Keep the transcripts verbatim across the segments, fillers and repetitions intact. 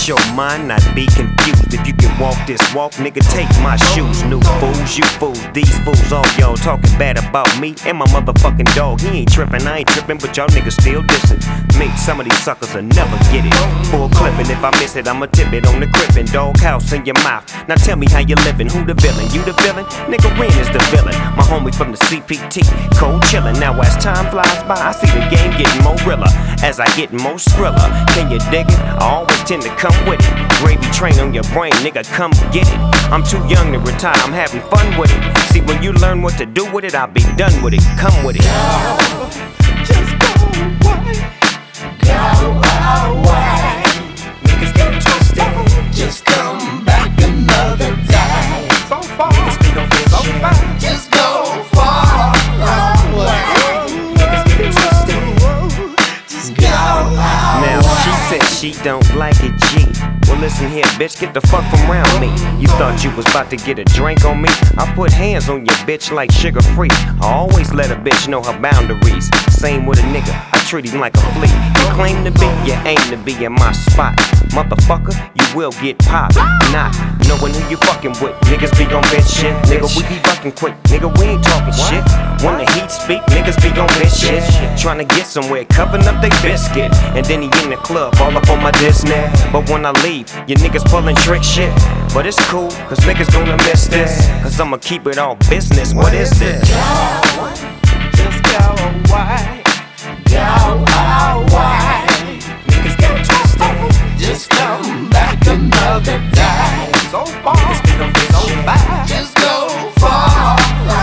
let your mind not be confused. If you can walk this walk, nigga, take my shoes. New fools, you fools, these fools, all y'all talking bad about me and my motherfucking dog. He ain't trippin', I ain't trippin', but y'all niggas still dissing me. Some of these suckers will never get it. Full clippin', if I miss it, I'ma tip it on the crippin'. Dog house in your mouth. Now tell me how you livin', who the villain? You the villain? Nigga, Ren is the villain. My homie from the C P T, cold chillin'. Now as time flies by, I see the game getting more realer as I get more skriller. Can you dig it? I always tend to come with it. Gravy train on your brain, nigga, come get it. I'm too young to retire, I'm having fun with it. See, when you learn what to do with it, I'll be done with it. Come with it. Go, just go away. Go away. Niggas get twisted. Just come back another day. So far, niggas be gon' get so far. Just go far away. Niggas get twisted. Just go away. Now she said she don't like it, G. Well listen here, bitch, get the fuck from around me. You thought you was about to get a drink on me? I put hands on your bitch like sugar free. I always let a bitch know her boundaries. Same with a nigga, I treat him like a flea. You claim to be, you aim to be in my spot. Motherfucker, you will get popped. Not knowing who you fucking with. Niggas be on bitch shit. Nigga, we be bucking quick. Nigga, we ain't talking shit. When the heat speak, niggas be on bitch shit. Trying to get somewhere, covering up they biscuit. And then he in the club, all up on my Disney. But when I leave, your niggas pulling trick shit. But it's cool, cause niggas gonna miss this. Cause I'ma keep it all business. What is this? Go, just go away. Go away. Niggas get twisted. Just come back another day. So far, niggas be gon' get so bad. Just go far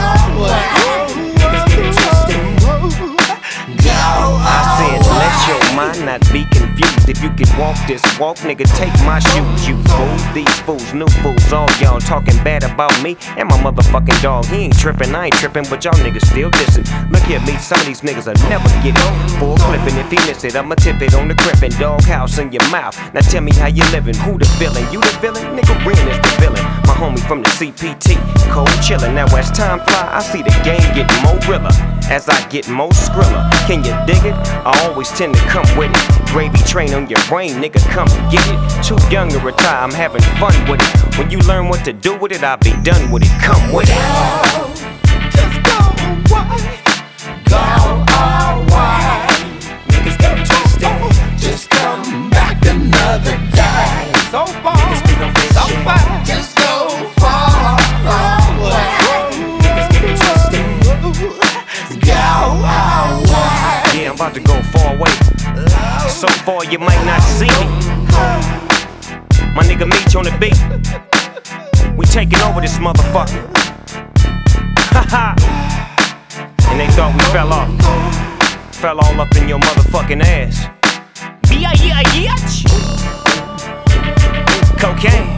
away. Niggas get twisted. Go I said, let your mind not be confused. If you can walk this walk, nigga, take my shoes. You fools, these fools, new fools, all y'all talking bad about me and my motherfucking dog. He ain't trippin', I ain't trippin', but y'all niggas still dissing. Look at me, some of these niggas will never get it. Full clippin', if he miss it, I'ma tip it on the crippin'. Dog house in your mouth. Now tell me how you livin', who the villain? You the villain? Nigga, Ren is the villain. My homie from the C P T, cold chillin'. Now as time fly, I see the game getting more realer as I get more skriller. Can you dig it? I always tend to come with it. Gravy train on your brain, nigga, come get it. Too young to retire, I'm having fun with it. When you learn what to do with it, I'll be done with it. Come with it. Go, just go away. Go away. Niggas get twisted. Just come back another day. So far, niggas be gon' get so far. Just go far away. Niggas get twisted. Go away. Yeah, I'm about to go far away. So far you might not see me. My nigga Meech on the beat. We taking over this motherfucker. Haha. And they thought we fell off. Fell all up in your motherfucking ass. B-I-E-I-E-H. Cocaine.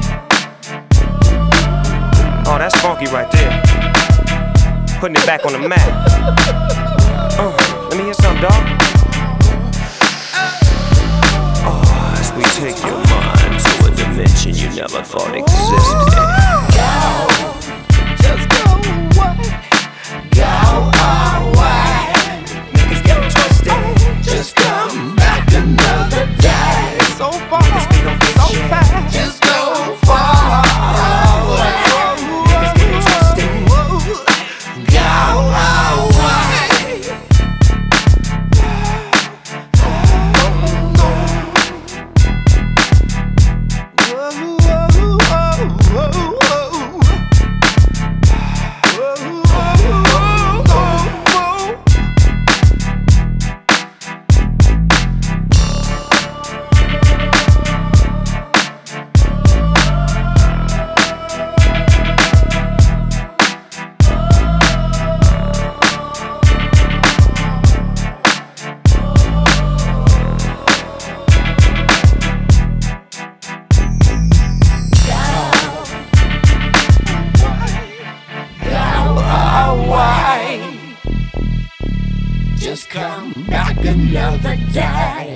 Oh, that's funky right there. Putting it back on the map. Uh, let me hear something, dog. We take your mind to a dimension you never thought existed. Go, just go away. Go away. Niggas get twisted. Just come back another day. So far, niggas be gon' get so fast. Just go far away. Niggas get twisted. Go away. Just come back another day.